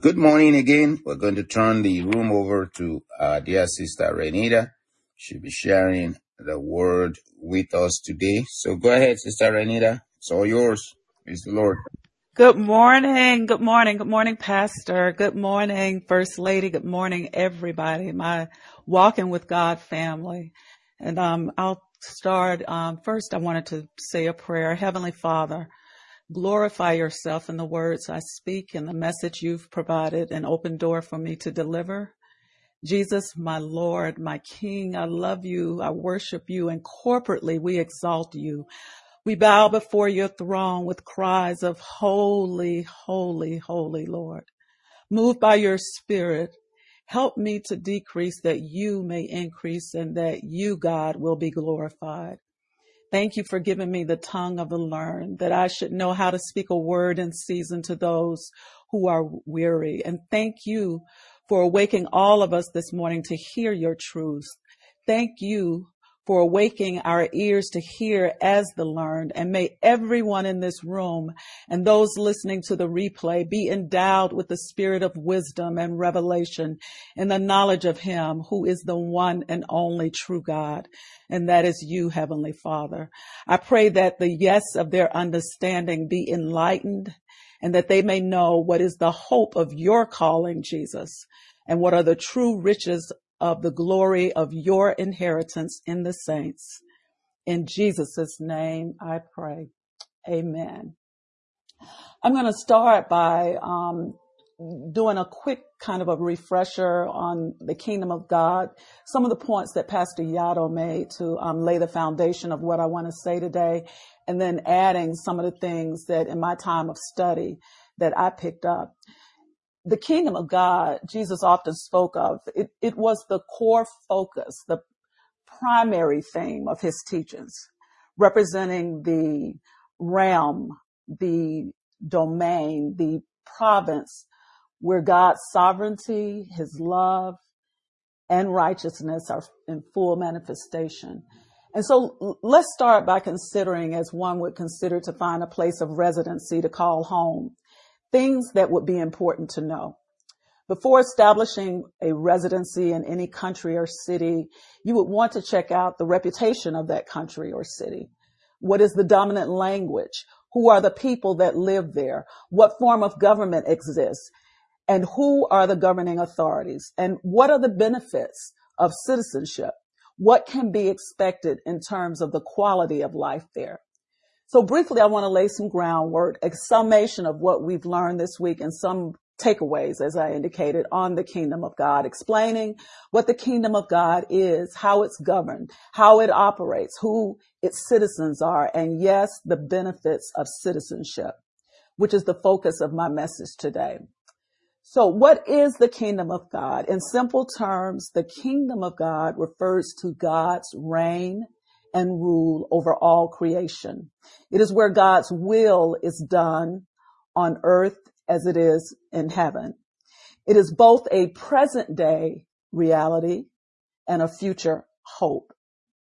Good morning again. We're going to turn the room over to our dear sister Renita. She'll be sharing the word with us today. So go ahead, Sister Renita. It's all yours. Praise the Lord. Good morning. Good morning. Good morning, Pastor. Good morning, First Lady. Good morning, everybody, my Walking with God family. And I'll start. First, I wanted to say a prayer. Heavenly Father, glorify yourself in the words I speak and the message you've provided, an open door for me to deliver. Jesus, my Lord, my King, I love you. I worship you, and corporately we exalt you. We bow before your throne with cries of holy, holy, holy Lord. Moved by your spirit, help me to decrease that you may increase and that you, God, will be glorified. Thank you for giving me the tongue of the learned, that I should know how to speak a word in season to those who are weary. And thank you for awaking all of us this morning to hear your truth. Thank you for awaking our ears to hear as the learned. And may everyone in this room and those listening to the replay be endowed with the spirit of wisdom and revelation in the knowledge of him who is the one and only true God. And that is you, Heavenly Father. I pray that the yes of their understanding be enlightened and that they may know what is the hope of your calling, Jesus, and what are the true riches of the glory of your inheritance in the saints. In Jesus' name I pray. Amen. I'm going to start by doing a quick kind of a refresher on the kingdom of God, some of the points that Pastor Yato made to lay the foundation of what I want to say today, and then adding some of the things that in my time of study that I picked up. The kingdom of God, Jesus often spoke of, it was the core focus, the primary theme of his teachings, representing the realm, the domain, the province where God's sovereignty, his love, and righteousness are in full manifestation. And so let's start by considering, as one would consider to find a place of residency to call home, things that would be important to know. Before establishing a residency in any country or city, you would want to check out the reputation of that country or city. What is the dominant language? Who are the people that live there? What form of government exists? And who are the governing authorities? And what are the benefits of citizenship? What can be expected in terms of the quality of life there? So briefly, I want to lay some groundwork, a summation of what we've learned this week and some takeaways, as I indicated, on the kingdom of God, explaining what the kingdom of God is, how it's governed, how it operates, who its citizens are, and yes, the benefits of citizenship, which is the focus of my message today. So what is the kingdom of God? In simple terms, the kingdom of God refers to God's reign and rule over all creation. It is where God's will is done on earth as it is in heaven. It is both a present day reality and a future hope.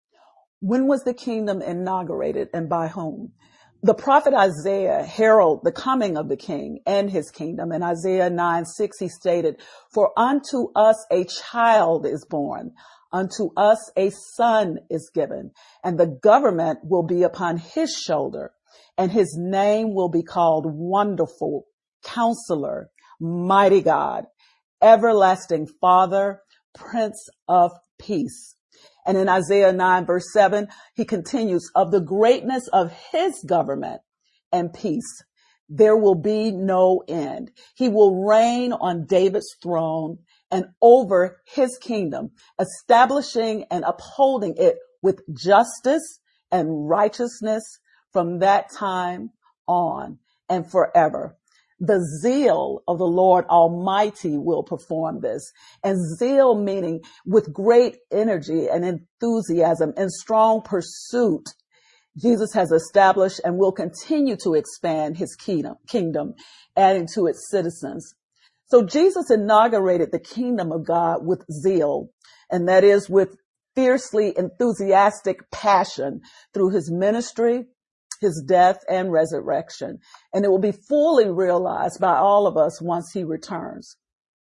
When was the kingdom inaugurated and by whom? The prophet Isaiah heralded the coming of the king and his kingdom. In Isaiah 9:6, he stated, "For unto us a child is born, unto us a son is given, and the government will be upon his shoulder, and his name will be called Wonderful, Counselor, Mighty God, Everlasting Father, Prince of Peace." And in Isaiah 9:7, he continues, "Of the greatness of his government and peace, there will be no end. He will reign on David's throne and over his kingdom, establishing and upholding it with justice and righteousness from that time on and forever." The zeal of the Lord Almighty will perform this. And zeal meaning with great energy and enthusiasm and strong pursuit. Jesus has established and will continue to expand his kingdom, adding to its citizens. So Jesus inaugurated the kingdom of God with zeal, and that is with fiercely enthusiastic passion through his ministry his death and resurrection, and it will be fully realized by all of us once he returns.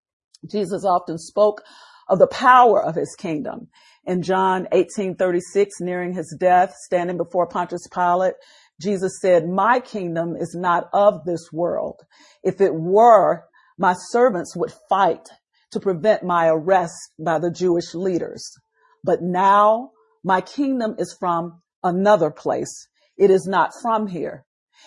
Jesus often spoke of the power of his kingdom. In John 18:36, nearing his death, standing before Pontius Pilate, Jesus said, "My kingdom is not of this world. If it were, my servants would fight to prevent my arrest by the Jewish leaders. But now my kingdom is from another place. It is not from here."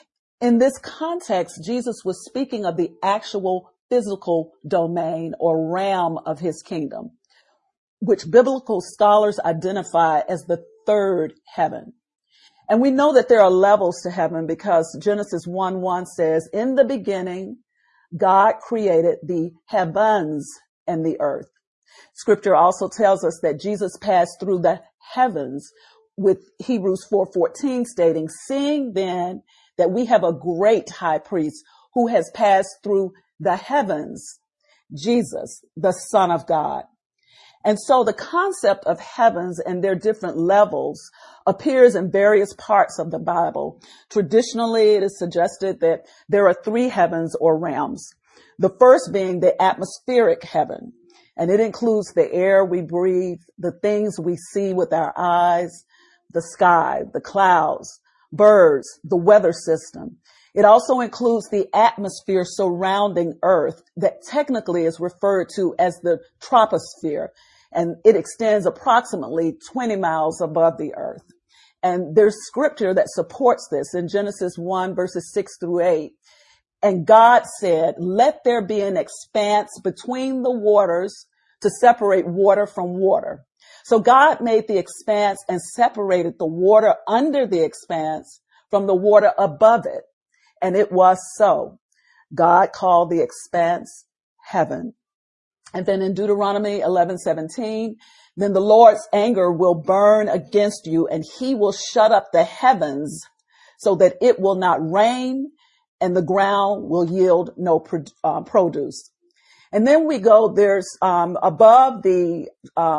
In this context, Jesus was speaking of the actual physical domain or realm of his kingdom, which biblical scholars identify as the third heaven. And we know that there are levels to heaven because Genesis 1:1 says, "In the beginning, God created the heavens and the earth." Scripture also tells us that Jesus passed through the heavens, with Hebrews 4:14 stating, "Seeing then that we have a great high priest who has passed through the heavens, Jesus, the Son of God." And so the concept of heavens and their different levels appears in various parts of the Bible. Traditionally, it is suggested that there are three heavens or realms. The first being the atmospheric heaven, and it includes the air we breathe, the things we see with our eyes, the sky, the clouds, birds, the weather system. It also includes the atmosphere surrounding Earth that technically is referred to as the troposphere, and it extends approximately 20 miles above the Earth. And there's scripture that supports this in Genesis 1 verses 6-8. "And God said, let there be an expanse between the waters to separate water from water." So God made the expanse and separated the water under the expanse from the water above it. And it was so. God called the expanse heaven. And then in Deuteronomy 11:17, "Then the Lord's anger will burn against you, and he will shut up the heavens so that it will not rain, and the ground will yield no produce." And then we go, there's above the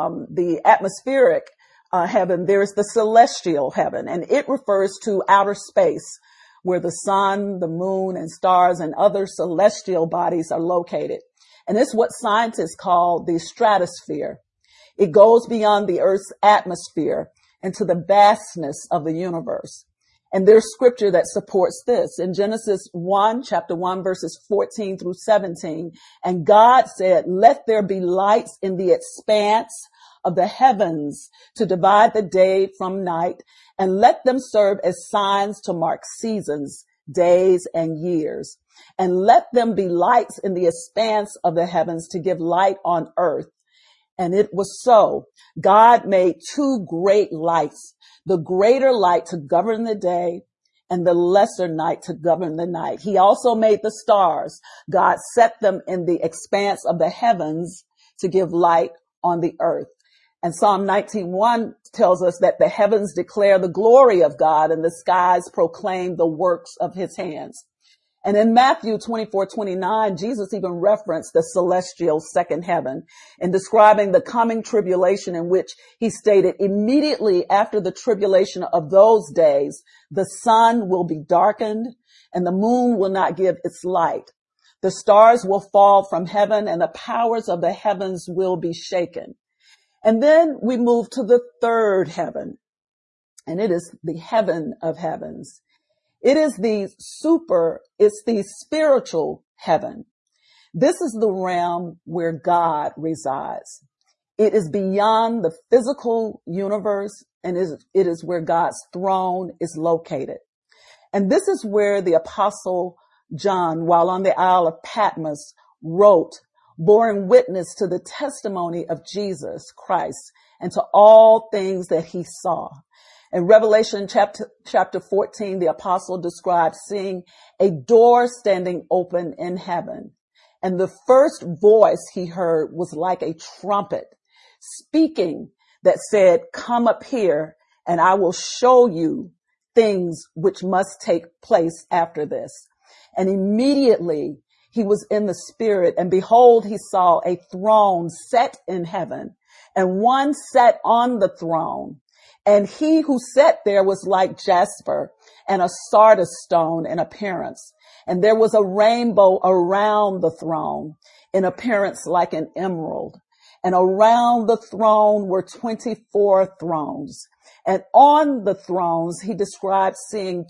atmospheric heaven, there's the celestial heaven, and it refers to outer space, where the sun, the moon, and stars and other celestial bodies are located. And it's what scientists call the stratosphere. It goes beyond the Earth's atmosphere into the vastness of the universe. And there's scripture that supports this. In Genesis 1, chapter 1, verses 14-17, "And God said, let there be lights in the expanse of the heavens to divide the day from night, and let them serve as signs to mark seasons, days, and years. And let them be lights in the expanse of the heavens to give light on earth." And it was so. God made two great lights, the greater light to govern the day and the lesser night to govern the night. He also made the stars. God set them in the expanse of the heavens to give light on the earth. And Psalm 19:1 tells us that the heavens declare the glory of God and the skies proclaim the works of his hands. And in Matthew 24:29, Jesus even referenced the celestial second heaven in describing the coming tribulation, in which he stated, "Immediately after the tribulation of those days, the sun will be darkened and the moon will not give its light. The stars will fall from heaven and the powers of the heavens will be shaken." And then we move to the third heaven, and it is the heaven of heavens. It is it's the spiritual heaven. This is the realm where God resides. It is beyond the physical universe, and it is where God's throne is located. And this is where the Apostle John, while on the Isle of Patmos, wrote, bearing witness to the testimony of Jesus Christ and to all things that he saw. In Revelation chapter 14, the apostle describes seeing a door standing open in heaven. And the first voice he heard was like a trumpet speaking that said, "Come up here and I will show you things which must take place after this." And immediately he was in the spirit, and behold, he saw a throne set in heaven, and one sat on the throne. And he who sat there was like jasper and a sardis stone in appearance. And there was a rainbow around the throne in appearance like an emerald. And around the throne were 24 thrones. And on the thrones, he described seeing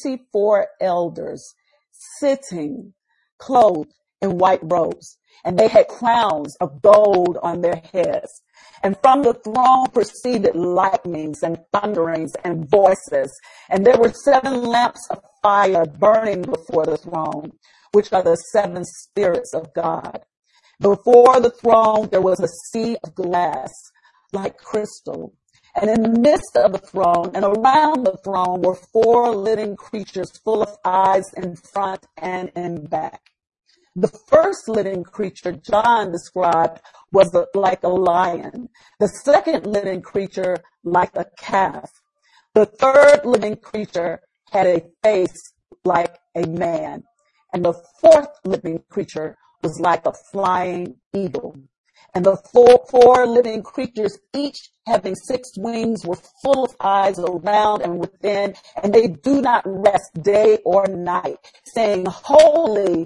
24 elders sitting, clothed in white robes. And they had crowns of gold on their heads. And from the throne proceeded lightnings and thunderings and voices. And there were 7 lamps of fire burning before the throne, which are the 7 spirits of God. Before the throne, there was a sea of glass like crystal. And in the midst of the throne and around the throne were 4 living creatures full of eyes in front and in back. The first living creature John described was like a lion. The second living creature like a calf. The third living creature had a face like a man. And the fourth living creature was like a flying eagle. And the four living creatures, each having 6 wings, were full of eyes around and within, and they do not rest day or night, saying, Holy,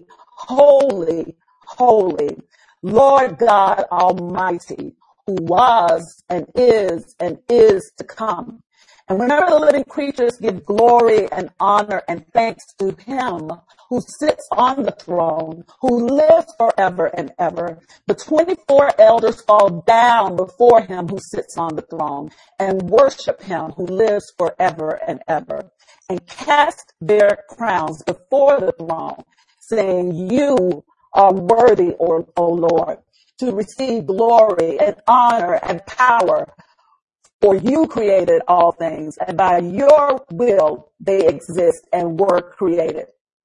holy, holy, Lord God Almighty, who was and is to come. And whenever the living creatures give glory and honor and thanks to him who sits on the throne, who lives forever and ever, the 24 elders fall down before him who sits on the throne and worship him who lives forever and ever, and cast their crowns before the throne, saying, You are worthy, O Lord, to receive glory and honor and power. For you created all things, and by your will they exist and were created.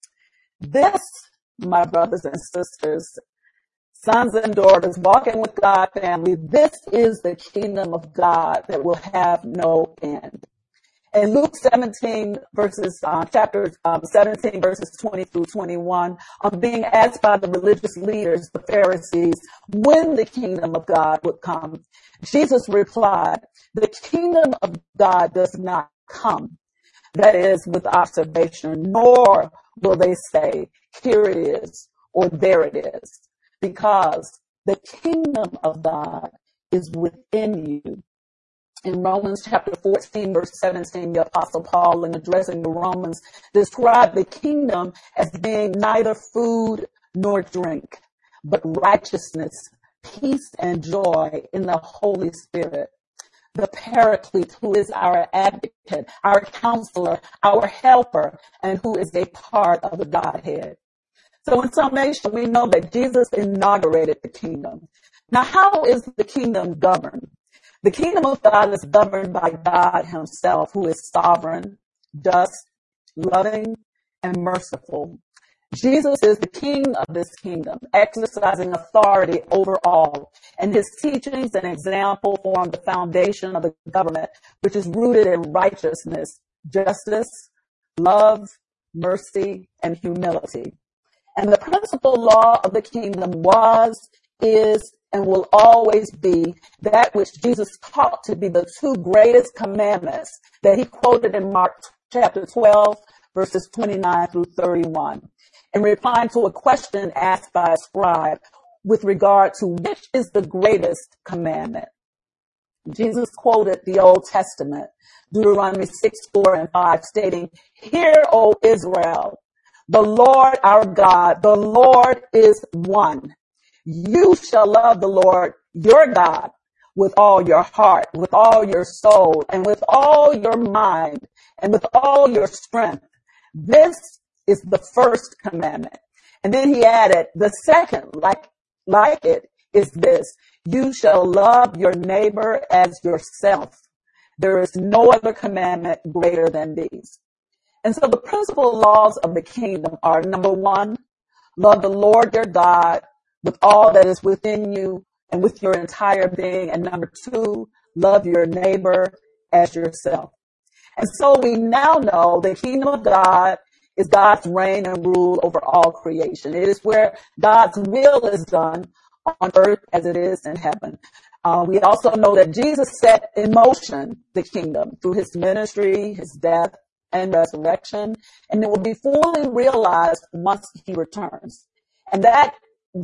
This, my brothers and sisters, sons and daughters, walking with God family, this is the kingdom of God that will have no end. In Luke 17 chapter 17 verses 20 through 21, on being asked by the religious leaders, the Pharisees, when the kingdom of God would come, Jesus replied, the kingdom of God does not come, that is, with observation, nor will they say, here it is, or there it is, because the kingdom of God is within you. In Romans chapter 14, verse 17, the Apostle Paul, in addressing the Romans, described the kingdom as being neither food nor drink, but righteousness, peace, and joy in the Holy Spirit. The Paraclete, who is our advocate, our counselor, our helper, and who is a part of the Godhead. So in summation, we know that Jesus inaugurated the kingdom. Now, how is the kingdom governed? The kingdom of God is governed by God himself, who is sovereign, just, loving, and merciful. Jesus is the king of this kingdom, exercising authority over all, and his teachings and example form the foundation of the government, which is rooted in righteousness, justice, love, mercy, and humility. And the principal law of the kingdom was, is, and will always be that which Jesus taught to be the 2 greatest commandments that he quoted in Mark chapter 12, verses 29 through 31, in replying to a question asked by a scribe with regard to which is the greatest commandment. Jesus quoted the Old Testament, Deuteronomy 6, 4, and 5, stating, Hear, O Israel, the Lord our God, the Lord is one. You shall love the Lord your God with all your heart, with all your soul, and with all your mind, and with all your strength. This is the first commandment. And then he added, the second, like it, is this. You shall love your neighbor as yourself. There is no other commandment greater than these. And so the principal laws of the kingdom are, number 1, love the Lord your God with all that is within you and with your entire being. And number 2, love your neighbor as yourself. And so we now know the kingdom of God is God's reign and rule over all creation. It is where God's will is done on earth as it is in heaven. We also know that Jesus set in motion the kingdom through his ministry, his death, and resurrection, and it will be fully realized once he returns. And that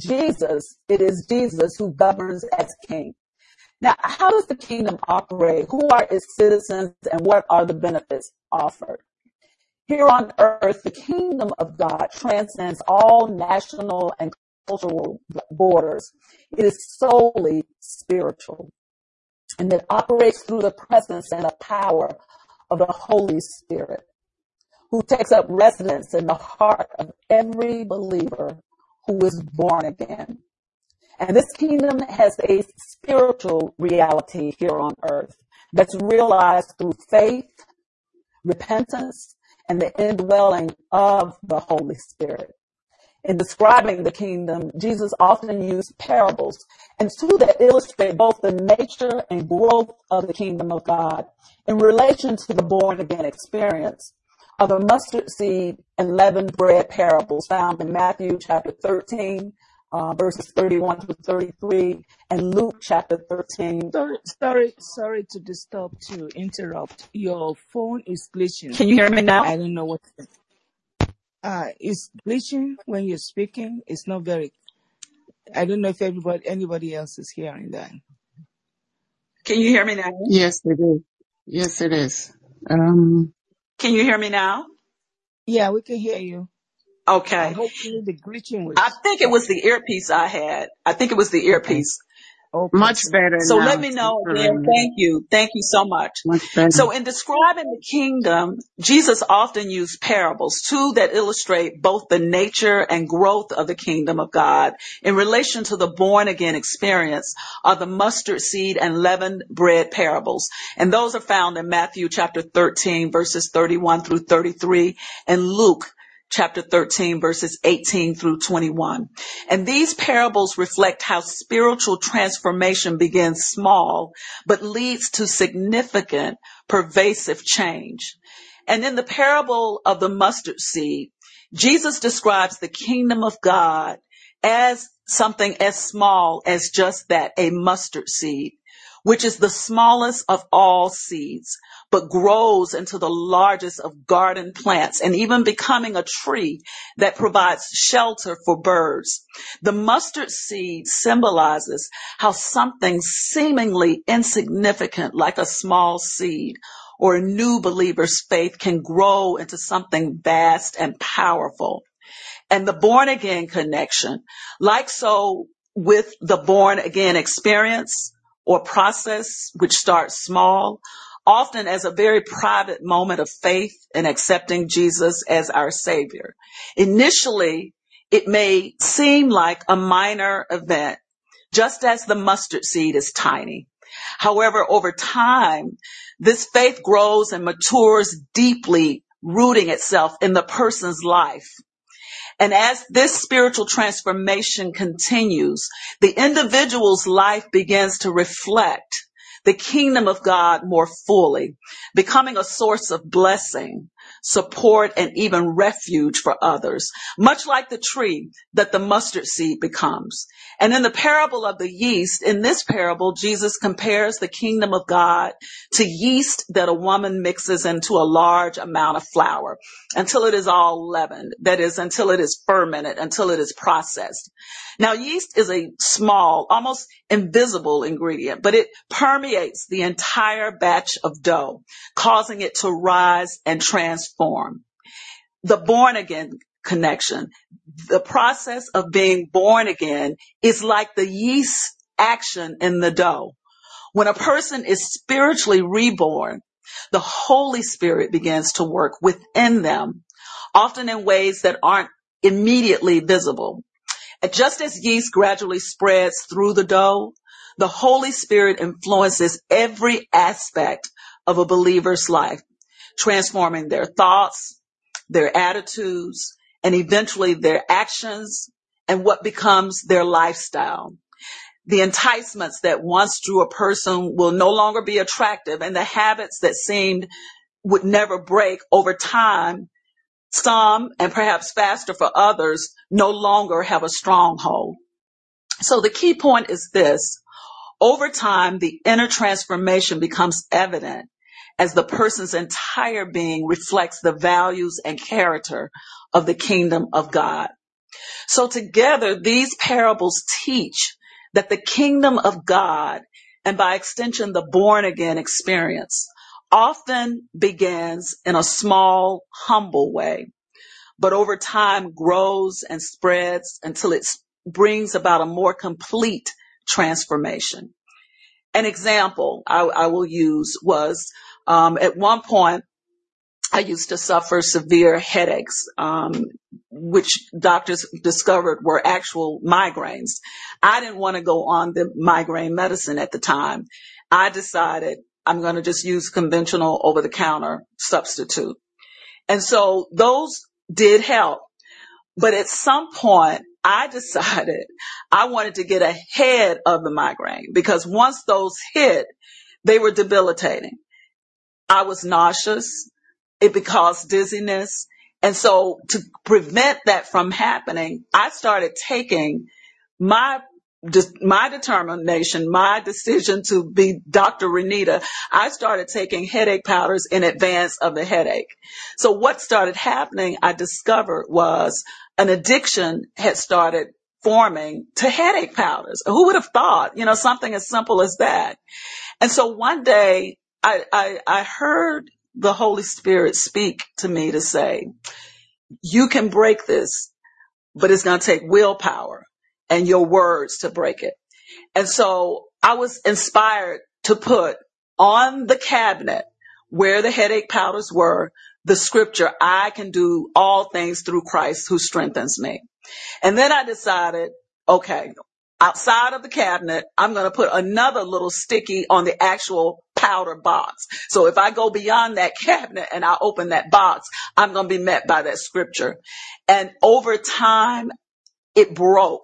it is Jesus who governs as king. Now, how does the kingdom operate? Who are its citizens, and what are the benefits offered? Here on earth, the kingdom of God transcends all national and cultural borders. It is solely spiritual, and it operates through the presence and the power of the Holy Spirit, who takes up residence in the heart of every believer who is born again. And this kingdom has a spiritual reality here on earth that's realized through faith, repentance, and the indwelling of the Holy Spirit. In describing the kingdom, Jesus often used parables and two that illustrate both the nature and growth of the kingdom of God in relation to the born-again experience of the mustard seed and leavened bread parables found in Matthew chapter 13, verses 31 to 33, and Luke chapter 13. Sorry to interrupt. Your phone is glitching. Can you hear me now? I don't know what. It's glitching when you're speaking. It's not very. I don't know if anybody else is hearing that. Can you hear me now? Yes, it is. Yes, it is. Can you hear me now? Yeah, we can hear you. Okay. Hopefully the glitching was. I think it was the earpiece I had. Okay. Much better. So now, let me know again. Thank you. Thank you so much. Much better. So in describing the kingdom, Jesus often used parables, two that illustrate both the nature and growth of the kingdom of God in relation to the born again experience are the mustard seed and leavened bread parables. And those are found in Matthew chapter 13, verses 31 through 33, and Luke chapter 13, verses 18 through 21. And these parables reflect how spiritual transformation begins small, but leads to significant, pervasive change. And in the parable of the mustard seed, Jesus describes the kingdom of God as something as small as just that, a mustard seed, which is the smallest of all seeds, but grows into the largest of garden plants and even becoming a tree that provides shelter for birds. The mustard seed symbolizes how something seemingly insignificant, like a small seed or a new believer's faith, can grow into something vast and powerful. And the born again connection, like so with the born again experience or process, which starts small, often as a very private moment of faith in accepting Jesus as our Savior. Initially, it may seem like a minor event, just as the mustard seed is tiny. However, over time, this faith grows and matures deeply, rooting itself in the person's life. And as this spiritual transformation continues, the individual's life begins to reflect the kingdom of God more fully, becoming a source of blessing, support, and even refuge for others, much like the tree that the mustard seed becomes. And in the parable of the yeast, in this parable, Jesus compares the kingdom of God to yeast that a woman mixes into a large amount of flour until it is all leavened. That is, until it is fermented, until it is processed. Now, yeast is a small, almost invisible ingredient, but it permeates the entire batch of dough, causing it to rise and transform. The born again connection, the process of being born again is like the yeast action in the dough. When a person is spiritually reborn, the Holy Spirit begins to work within them, often in ways that aren't immediately visible. Just as yeast gradually spreads through the dough, the Holy Spirit influences every aspect of a believer's life, transforming their thoughts, their attitudes, and eventually their actions and what becomes their lifestyle. The enticements that once drew a person will no longer be attractive, and the habits that seemed would never break over time, some, and perhaps faster for others, no longer have a stronghold. So the key point is this. Over time, the inner transformation becomes evident as the person's entire being reflects the values and character of the kingdom of God. So together, these parables teach that the kingdom of God, and by extension, the born again experience, often begins in a small, humble way, but over time grows and spreads until it brings about a more complete transformation. An example I will use was at one point, I used to suffer severe headaches, which doctors discovered were actual migraines. I didn't want to go on the migraine medicine at the time. I decided I'm going to just use conventional over-the-counter substitute. And so those did help. But at some point, I decided I wanted to get ahead of the migraine because once those hit, they were debilitating. I was nauseous. It caused dizziness. And so to prevent that from happening, I started taking my determination, my decision to be Dr. Renita. I started taking headache powders in advance of the headache. So what started happening, I discovered, was an addiction had started forming to headache powders. Who would have thought, something as simple as that? And so one day I heard the Holy Spirit speak to me to say, you can break this, but it's going to take willpower and your words to break it. And so I was inspired to put on the cabinet where the headache powders were, the scripture, I can do all things through Christ who strengthens me. And then I decided, okay, outside of the cabinet, I'm going to put another little sticky on the actual powder box. So if I go beyond that cabinet and I open that box, I'm going to be met by that scripture. And over time, it broke.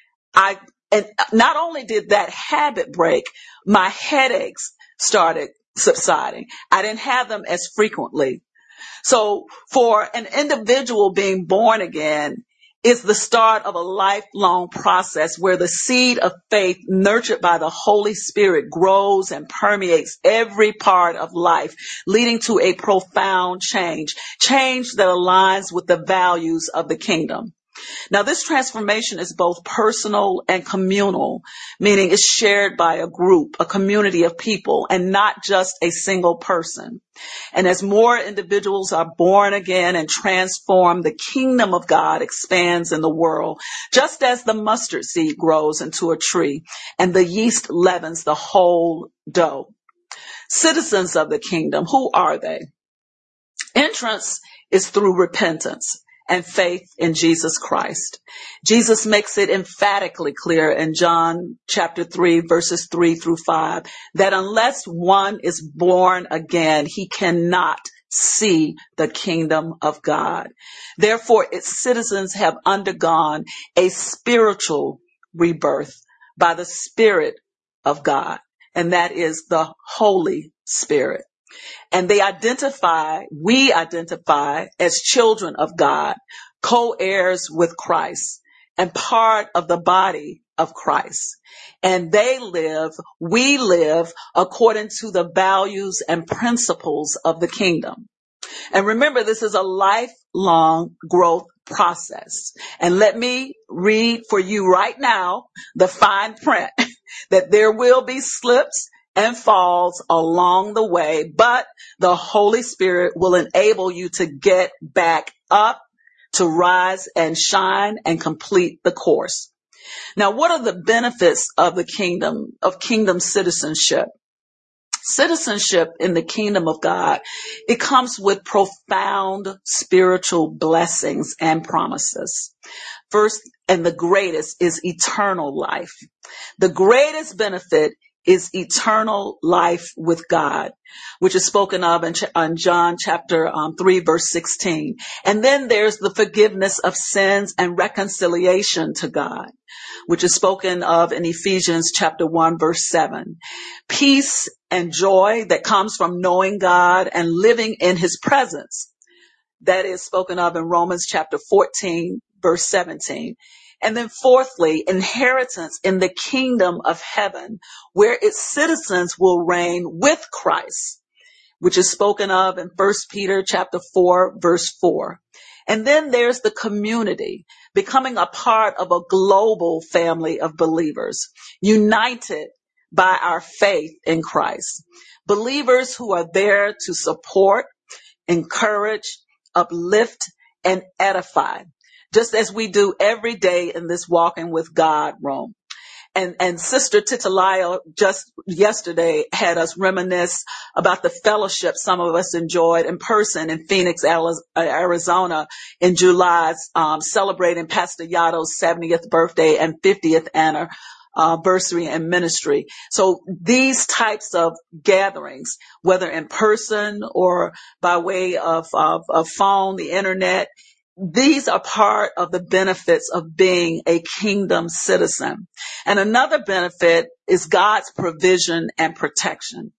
And not only did that habit break, my headaches started subsiding. I didn't have them as frequently. So for an individual being born again, is the start of a lifelong process where the seed of faith nurtured by the Holy Spirit grows and permeates every part of life, leading to a profound change that aligns with the values of the kingdom. Now, this transformation is both personal and communal, meaning it's shared by a group, a community of people, and not just a single person. And as more individuals are born again and transformed, the kingdom of God expands in the world, just as the mustard seed grows into a tree and the yeast leavens the whole dough. Citizens of the kingdom, who are they? Entrance is through repentance and faith in Jesus Christ. Jesus makes it emphatically clear in John chapter 3, verses 3 through 5, that unless one is born again, he cannot see the kingdom of God. Therefore, its citizens have undergone a spiritual rebirth by the Spirit of God, and that is the Holy Spirit. And we identify as children of God, co-heirs with Christ, and part of the body of Christ. And we live according to the values and principles of the kingdom. And remember, this is a lifelong growth process. And let me read for you right now the fine print that there will be slips and falls along the way, but the Holy Spirit will enable you to get back up, to rise and shine and complete the course. Now, what are the benefits of kingdom citizenship? Citizenship in the kingdom of God, it comes with profound spiritual blessings and promises. First, and the greatest, is eternal life. The greatest benefit is eternal life with God, which is spoken of in John chapter 3, verse 16. And then there's the forgiveness of sins and reconciliation to God, which is spoken of in Ephesians chapter 1, verse 7. Peace and joy that comes from knowing God and living in his presence. That is spoken of in Romans chapter 14, verse 17. And then fourthly, inheritance in the kingdom of heaven, where its citizens will reign with Christ, which is spoken of in 1 Peter chapter 4, verse 4. And then there's the community, becoming a part of a global family of believers, united by our faith in Christ. Believers who are there to support, encourage, uplift, and edify, just as we do every day in this Walking with God room. And Sister Titilayo just yesterday had us reminisce about the fellowship some of us enjoyed in person in Phoenix, Arizona in July, celebrating Pastor Yato's 70th birthday and 50th anniversary in ministry. So these types of gatherings, whether in person or by way of phone, the internet, these are part of the benefits of being a kingdom citizen. And another benefit is God's provision and protection.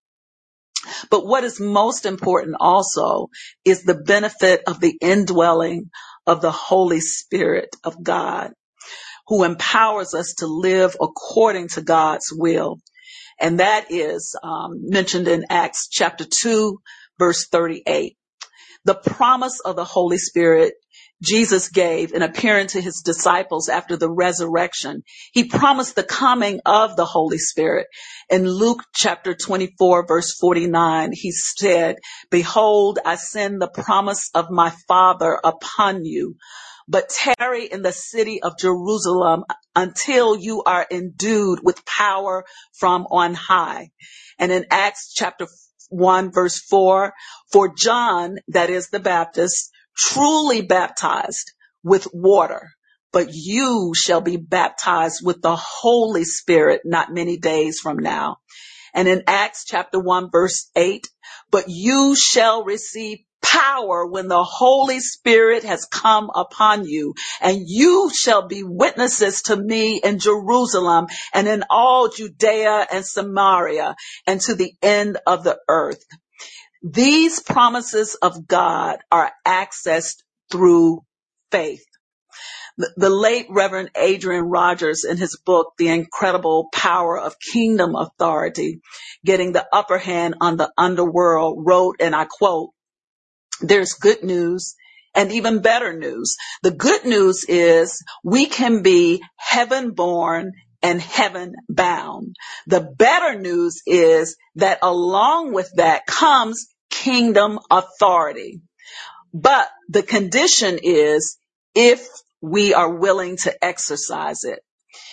But what is most important also is the benefit of the indwelling of the Holy Spirit of God, who empowers us to live according to God's will. And that is mentioned in Acts chapter 2, verse 38. The promise of the Holy Spirit Jesus gave in appearing to his disciples after the resurrection. He promised the coming of the Holy Spirit. In Luke chapter 24, verse 49, he said, "Behold, I send the promise of my Father upon you, but tarry in the city of Jerusalem until you are endued with power from on high." And in Acts chapter 1, verse 4, "For John," that is the Baptist, "truly baptized with water, but you shall be baptized with the Holy Spirit not many days from now." And in Acts chapter 1, verse 8, "But you shall receive power when the Holy Spirit has come upon you, and you shall be witnesses to me in Jerusalem and in all Judea and Samaria and to the end of the earth." These promises of God are accessed through faith. The late Reverend Adrian Rogers, in his book, The Incredible Power of Kingdom Authority, Getting the Upper Hand on the Underworld, wrote, and I quote, "There's good news and even better news. The good news is we can be heaven-born and heaven-bound. The better news is that along with that comes kingdom authority. But the condition is if we are willing to exercise it."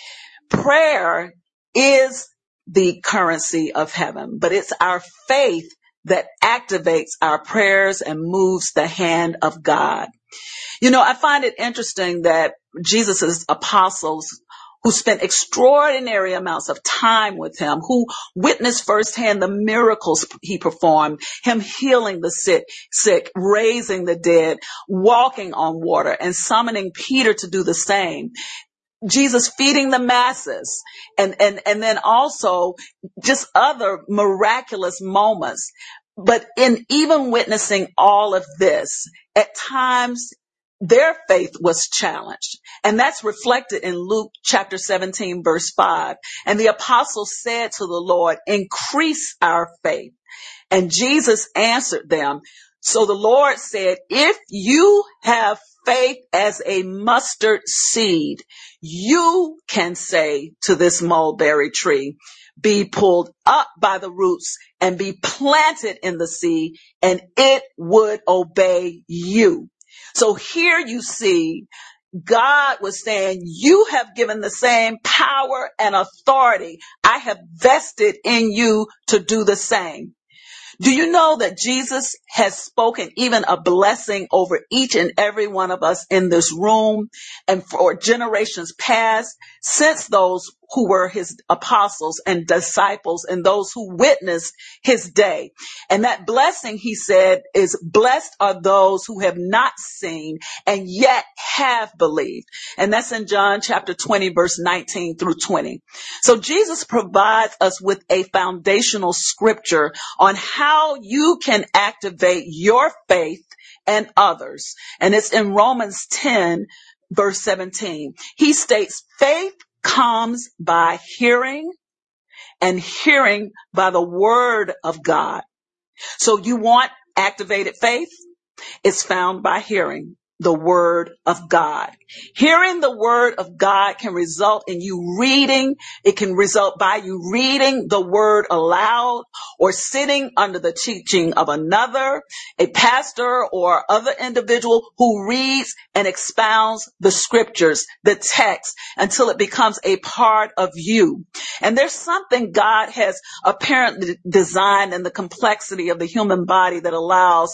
Prayer is the currency of heaven, but it's our faith that activates our prayers and moves the hand of God. You know, I find it interesting that Jesus' apostles, who spent extraordinary amounts of time with him, who witnessed firsthand the miracles he performed, him healing the sick, raising the dead, walking on water, and summoning Peter to do the same. Jesus feeding the masses, and then also just other miraculous moments. But in even witnessing all of this, at times their faith was challenged. And that's reflected in Luke chapter 17, verse 5. "And the apostles said to the Lord, 'Increase our faith.' And Jesus answered them." So the Lord said, "If you have faith as a mustard seed, you can say to this mulberry tree, 'Be pulled up by the roots and be planted in the sea,' and it would obey you." So here you see God was saying, you have given the same power and authority. I have vested in you to do the same. Do you know that Jesus has spoken even a blessing over each and every one of us in this room and for generations past, since those who were his apostles and disciples and those who witnessed his day? And that blessing, he said, is blessed are those who have not seen and yet have believed. And that's in John chapter 20, verse 19 through 20. So Jesus provides us with a foundational scripture on how you can activate your faith and others. And it's in Romans 10, verse 17. He states, "Faith comes by hearing, and hearing by the word of God." So you want activated faith? It's found by hearing the word of God. Hearing the word of God can result in you reading. It can result by you reading the word aloud or sitting under the teaching of another, a pastor or other individual who reads and expounds the scriptures, the text, until it becomes a part of you. And there's something God has apparently designed in the complexity of the human body that allows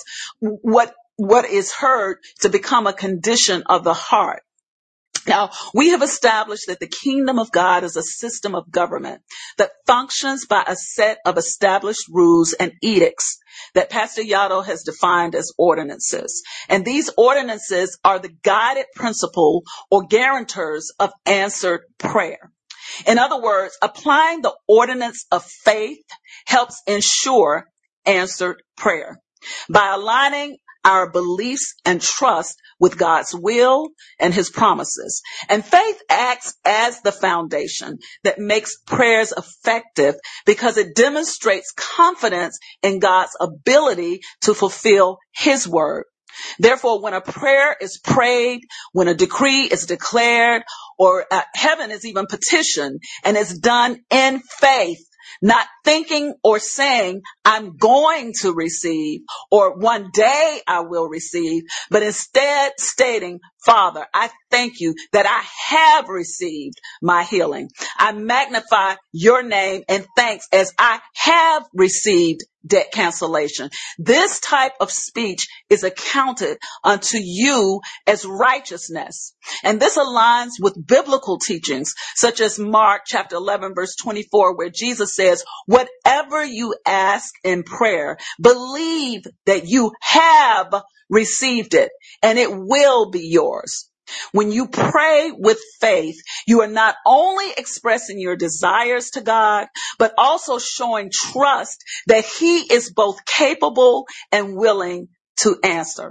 what is heard to become a condition of the heart. Now, we have established that the kingdom of God is a system of government that functions by a set of established rules and edicts that Pastor Yado has defined as ordinances. And these ordinances are the guided principle or guarantors of answered prayer. In other words, applying the ordinance of faith helps ensure answered prayer by aligning our beliefs and trust with God's will and his promises. And faith acts as the foundation that makes prayers effective because it demonstrates confidence in God's ability to fulfill his word. Therefore, when a prayer is prayed, when a decree is declared, or heaven is even petitioned and is done in faith, not thinking or saying, I'm going to receive, or one day I will receive, but instead stating, Father, I thank you that I have received my healing. I magnify your name and thanks as I have received debt cancellation. This type of speech is accounted unto you as righteousness. And this aligns with biblical teachings, such as Mark chapter 11, verse 24, where Jesus says, whatever you ask in prayer, believe that you have received it and it will be yours. When you pray with faith, you are not only expressing your desires to God, but also showing trust that he is both capable and willing to answer.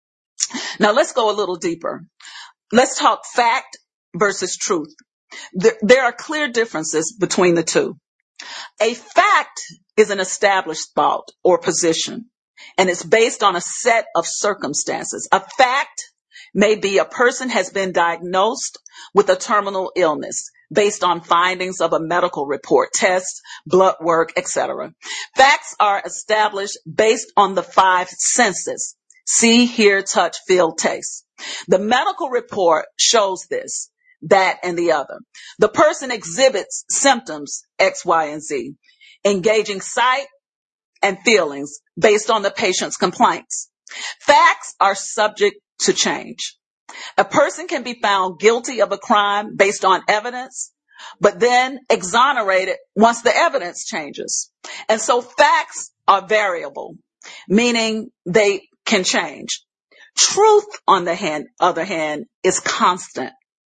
Now let's go a little deeper. Let's talk fact versus truth. There are clear differences between the two. A fact is an established thought or position, and it's based on a set of circumstances. A fact may be a person has been diagnosed with a terminal illness based on findings of a medical report, tests, blood work, etc. Facts are established based on the 5 senses: see, hear, touch, feel, taste. The medical report shows this, that, and the other. The person exhibits symptoms X, Y, and Z, engaging sight and feelings based on the patient's complaints. Facts are subject to change. A person can be found guilty of a crime based on evidence, but then exonerated once the evidence changes. And so facts are variable, meaning they can change. Truth, on the other hand, is constant.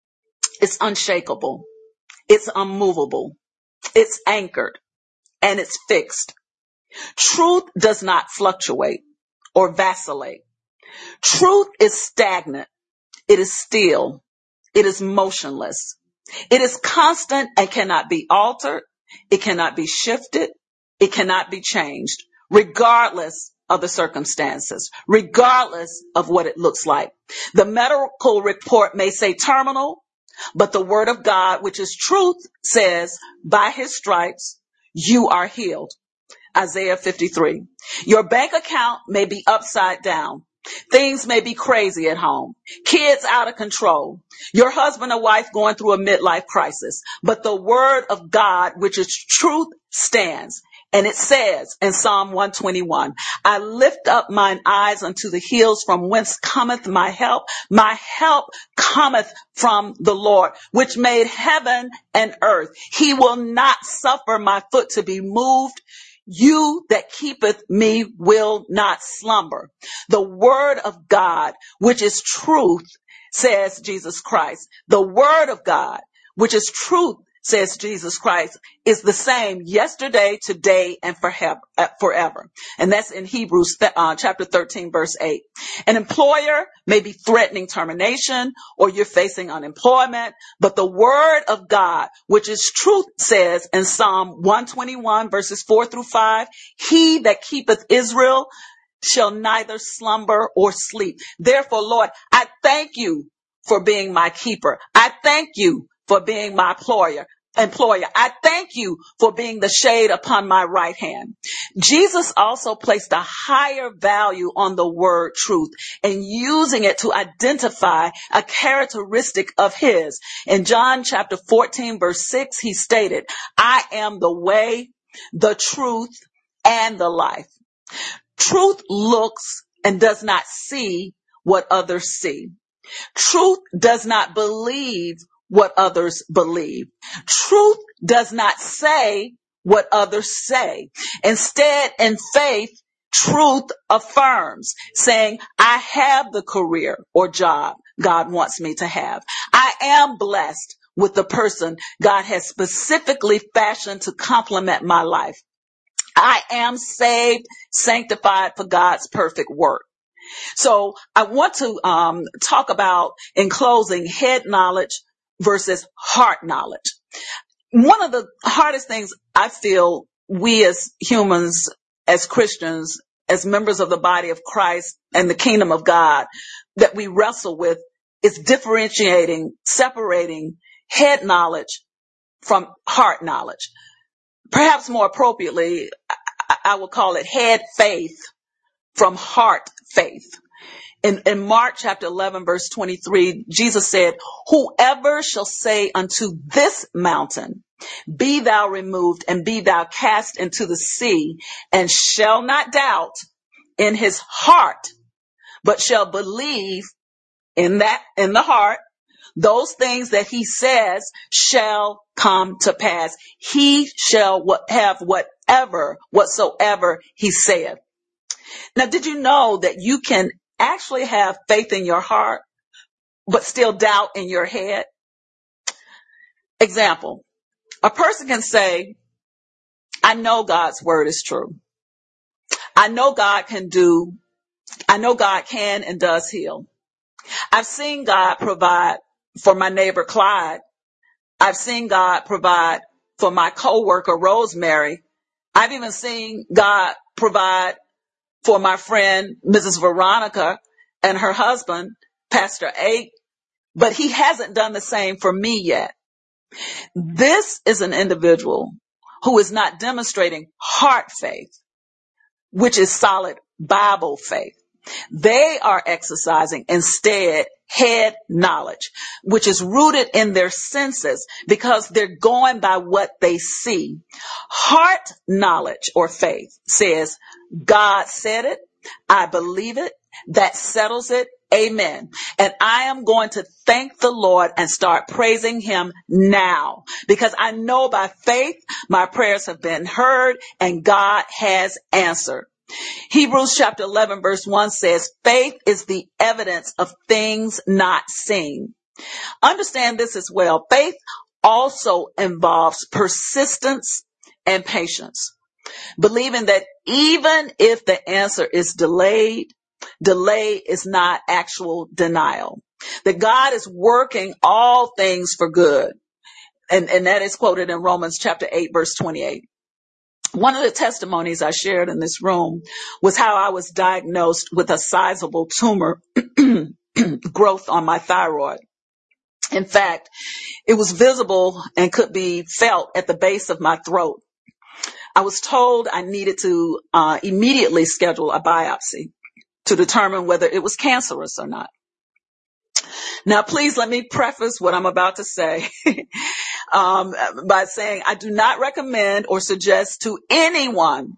It's unshakable. It's unmovable. It's anchored, and it's fixed. Truth does not fluctuate or vacillate. Truth is stagnant. It is still. It is motionless. It is constant and cannot be altered. It cannot be shifted. It cannot be changed, regardless of the circumstances, regardless of what it looks like. The medical report may say terminal, but the word of God, which is truth, says, by his stripes, you are healed. Isaiah 53. Your bank account may be upside down. Things may be crazy at home. Kids out of control. Your husband or wife going through a midlife crisis. But the word of God, which is truth, stands. And it says in Psalm 121, I lift up mine eyes unto the hills from whence cometh my help. My help cometh from the Lord, which made heaven and earth. He will not suffer my foot to be moved. You that keepeth me will not slumber. The word of God, which is truth, says Jesus Christ. The word of God, which is truth, says Jesus Christ, is the same yesterday, today, and forever. And that's in Hebrews chapter 13, verse 8. An employer may be threatening termination, or you're facing unemployment, but the word of God, which is truth, says in Psalm 121, verses 4 through 5, he that keepeth Israel shall neither slumber or sleep. Therefore, Lord, I thank you for being my keeper. I thank you for being my employer. I thank you for being the shade upon my right hand. Jesus also placed a higher value on the word truth and using it to identify a characteristic of his. In John chapter 14, verse 6, he stated, I am the way, the truth, and the life. Truth looks and does not see what others see. Truth does not believe what others believe. Truth does not say what others say. Instead, in faith, truth affirms, saying, I have the career or job God wants me to have. I am blessed with the person God has specifically fashioned to complement my life. I am saved, sanctified for God's perfect work. So I want to talk about, in closing, head knowledge versus heart knowledge. One of the hardest things I feel we as humans, as Christians, as members of the body of Christ and the kingdom of God that we wrestle with is differentiating, separating head knowledge from heart knowledge. Perhaps more appropriately, I would call it head faith from heart faith. In Mark chapter 11, verse 23, Jesus said, whoever shall say unto this mountain, be thou removed and be thou cast into the sea, and shall not doubt in his heart, but shall believe in the heart, those things that he says shall come to pass. He shall have whatsoever he saith. Now, did you know that you can actually have faith in your heart, but still doubt in your head? Example, a person can say, I know God's word is true. I know God can and does heal. I've seen God provide for my neighbor Clyde. I've seen God provide for my coworker Rosemary. I've even seen God provide for my friend Mrs. Veronica and her husband, Pastor A, but he hasn't done the same for me yet. This is an individual who is not demonstrating heart faith, which is solid Bible faith. They are exercising instead head knowledge, which is rooted in their senses because they're going by what they see. Heart knowledge or faith says, God said it, I believe it, that settles it, amen. And I am going to thank the Lord and start praising him now because I know by faith my prayers have been heard and God has answered. Hebrews chapter 11 verse 1 says, faith is the evidence of things not seen. Understand this as well. Faith also involves persistence and patience. Believing that even if the answer is delayed, delay is not actual denial. That God is working all things for good. And that is quoted in Romans chapter 8 verse 28. One of the testimonies I shared in this room was how I was diagnosed with a sizable tumor growth on my thyroid. In fact, it was visible and could be felt at the base of my throat. I was told I needed to immediately schedule a biopsy to determine whether it was cancerous or not. Now, please let me preface what I'm about to say by saying I do not recommend or suggest to anyone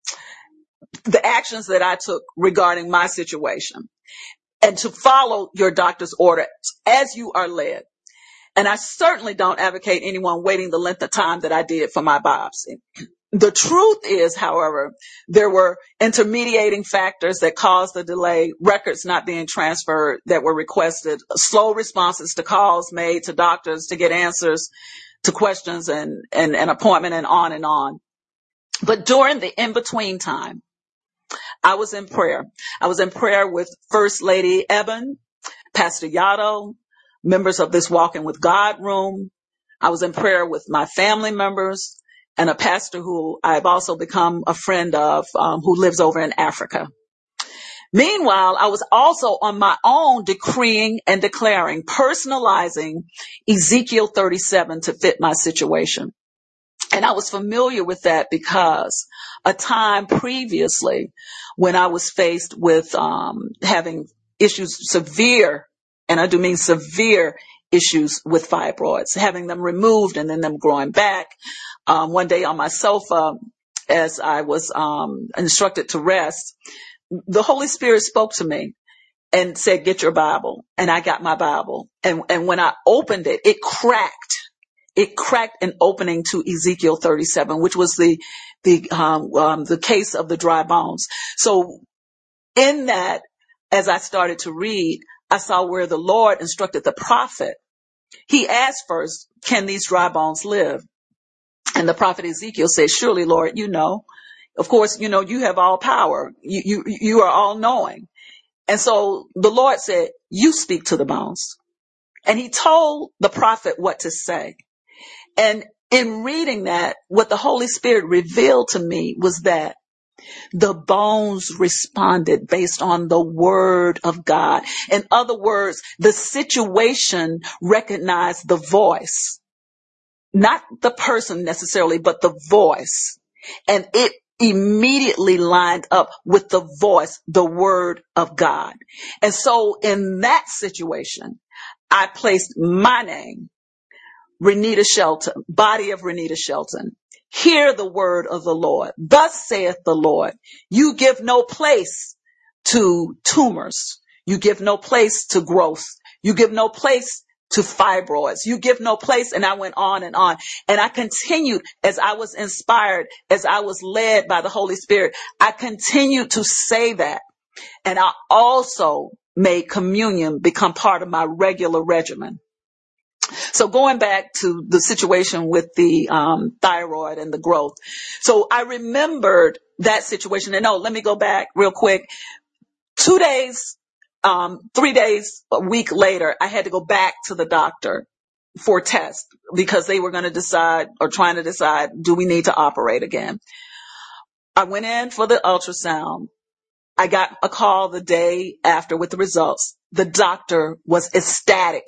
the actions that I took regarding my situation and to follow your doctor's orders as you are led. And I certainly don't advocate anyone waiting the length of time that I did for my biopsy. The truth is, however, there were intermediating factors that caused the delay, records not being transferred that were requested, slow responses to calls made to doctors to get answers, to questions and an appointment and on and on. But during the in-between time, I was in prayer. I was in prayer with First Lady Eben, Pastor Yato, members of this Walking with God room. I was in prayer with my family members and a pastor who I've also become a friend of, who lives over in Africa. Meanwhile, I was also on my own decreeing and declaring, personalizing Ezekiel 37 to fit my situation. And I was familiar with that because a time previously when I was faced with having issues, severe, and I do mean severe issues with fibroids, having them removed and then them growing back. One day on my sofa, as I was instructed to rest, the Holy Spirit spoke to me and said, "Get your Bible." And I got my Bible. And when I opened it, it cracked. It cracked an opening to Ezekiel 37, which was the case of the dry bones. So in that, as I started to read, I saw where the Lord instructed the prophet. He asked first, "Can these dry bones live?" And the prophet Ezekiel said, "Surely, Lord, you know. Of course, you know, you have all power. You are all knowing." And so the Lord said, "You speak to the bones." And he told the prophet what to say. And in reading that, what the Holy Spirit revealed to me was that the bones responded based on the word of God. In other words, the situation recognized the voice, not the person necessarily, but the voice. And it immediately lined up with the voice, the word of God. And so in that situation, I placed my name, Renita Shelton, body of Renita Shelton. Hear the word of the Lord. Thus saith the Lord, you give no place to tumors. You give no place to growth. You give no place to fibroids. You give no place. And I went on and on. And I continued as I was inspired, as I was led by the Holy Spirit. I continued to say that. And I also made communion become part of my regular regimen. So going back to the situation with the thyroid and the growth. So I remembered that situation. And let me go back real quick. 2 days, 3 days, a week later, I had to go back to the doctor for a test because they were going to decide or trying to decide, do we need to operate again? I went in for the ultrasound. I got a call the day after with the results. The doctor was ecstatic.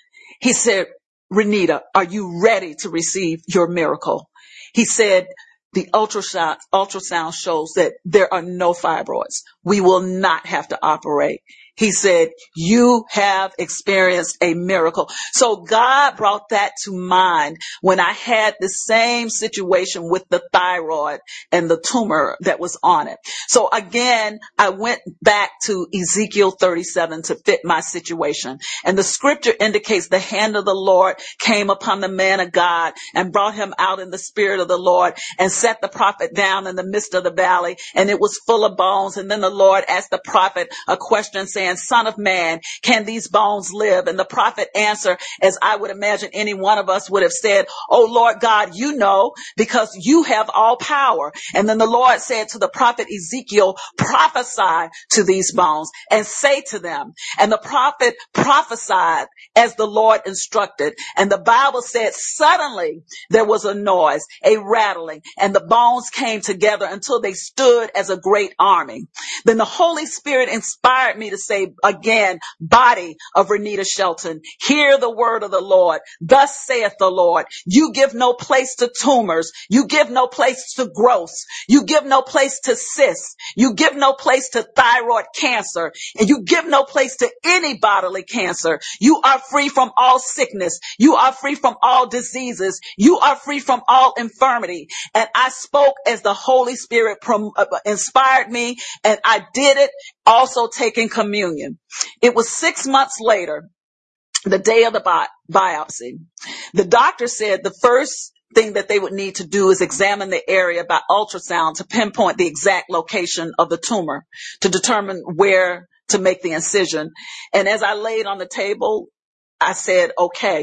He said, Renita, are you ready to receive your miracle? He said, the ultrasound shows that there are no fibroids. We will not have to operate. He said, you have experienced a miracle. So God brought that to mind when I had the same situation with the thyroid and the tumor that was on it. So again, I went back to Ezekiel 37 to fit my situation. And the scripture indicates the hand of the Lord came upon the man of God and brought him out in the spirit of the Lord and set the prophet down in the midst of the valley. And it was full of bones. And then the Lord asked the prophet a question saying, Son of man, can these bones live? And the prophet answered, as I would imagine any one of us would have said, oh Lord God, you know, because you have all power. And then the Lord said to the prophet Ezekiel, prophesy to these bones and say to them. And the prophet prophesied as the Lord instructed. And the Bible said suddenly there was a noise, a rattling, and the bones came together until they stood as a great army. Then the Holy Spirit inspired me to say again, body of Renita Shelton, hear the word of the Lord. Thus saith the Lord, you give no place to tumors. You give no place to growth. You give no place to cysts. You give no place to thyroid cancer. And you give no place to any bodily cancer. You are free from all sickness. You are free from all diseases. You are free from all infirmity. And I spoke as the Holy Spirit inspired me, and I did it, also taking communion. It was 6 months later, the day of the biopsy. The doctor said the first thing that they would need to do is examine the area by ultrasound to pinpoint the exact location of the tumor to determine where to make the incision. And as I laid on the table, I said, okay.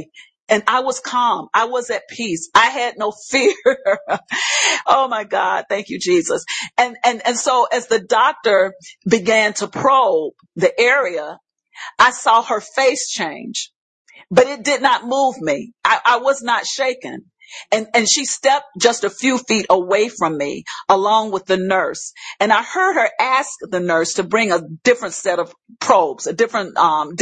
And I was calm. I was at peace. I had no fear. Oh my God. Thank you, Jesus. And so as the doctor began to probe the area, I saw her face change, but it did not move me. I was not shaken. And she stepped just a few feet away from me along with the nurse. And I heard her ask the nurse to bring a different set of probes, a different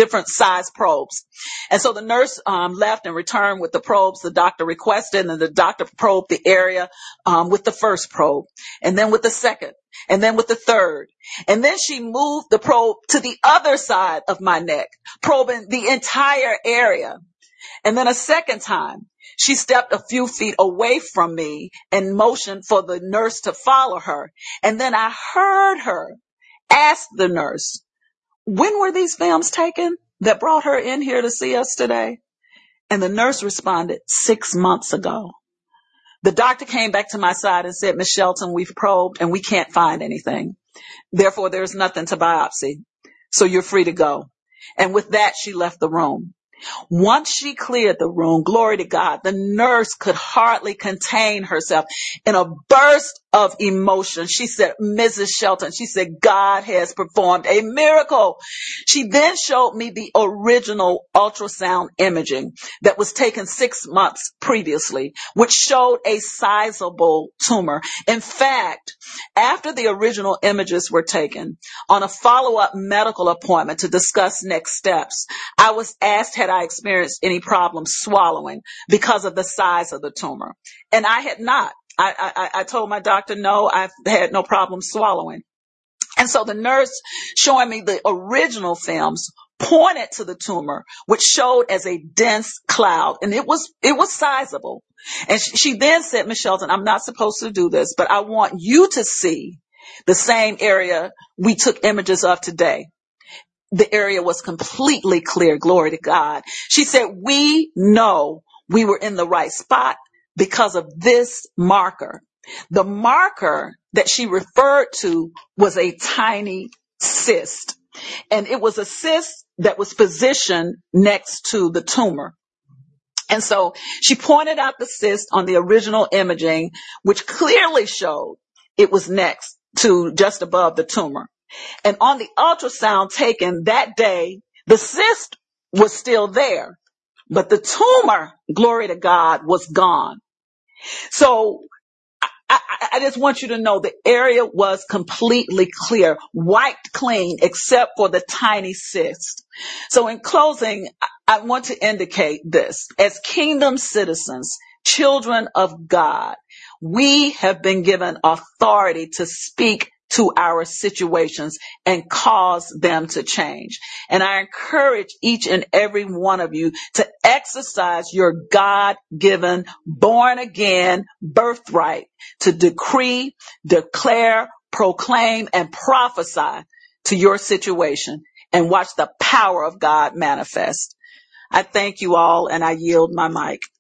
size probes. And so the nurse, left and returned with the probes the doctor requested. And the doctor probed the area, with the first probe, and then with the second, and then with the third. And then she moved the probe to the other side of my neck, probing the entire area. And then a second time, she stepped a few feet away from me and motioned for the nurse to follow her. And then I heard her ask the nurse, when were these films taken that brought her in here to see us today? And the nurse responded, 6 months ago. The doctor came back to my side and said, Ms. Shelton, we've probed and we can't find anything. Therefore, there's nothing to biopsy. So you're free to go. And with that, she left the room. Once she cleared the room, glory to God, the nurse could hardly contain herself. In a burst of emotion, she said, Mrs. Shelton, she said, God has performed a miracle. She then showed me the original ultrasound imaging that was taken 6 months previously, which showed a sizable tumor. In fact, after the original images were taken, on a follow-up medical appointment to discuss next steps, I was asked had I experienced any problems swallowing because of the size of the tumor. And I had not. I told my doctor, no, I've had no problem swallowing. And so the nurse showing me the original films pointed to the tumor, which showed as a dense cloud, and it was sizable. And she then said, Ms. Shelton, I'm not supposed to do this, but I want you to see the same area we took images of today. The area was completely clear. Glory to God. She said, we know we were in the right spot because of this marker. The marker that she referred to was a tiny cyst, and it was a cyst that was positioned next to the tumor. And so she pointed out the cyst on the original imaging, which clearly showed it was next to just above the tumor. And on the ultrasound taken that day, the cyst was still there, but the tumor, glory to God, was gone. So I just want you to know the area was completely clear, wiped clean, except for the tiny cyst. So in closing, I want to indicate this. As kingdom citizens, children of God, we have been given authority to speak to our situations and cause them to change. And I encourage each and every one of you to exercise your God-given, born-again birthright to decree, declare, proclaim, and prophesy to your situation and watch the power of God manifest. I thank you all, and I yield my mic.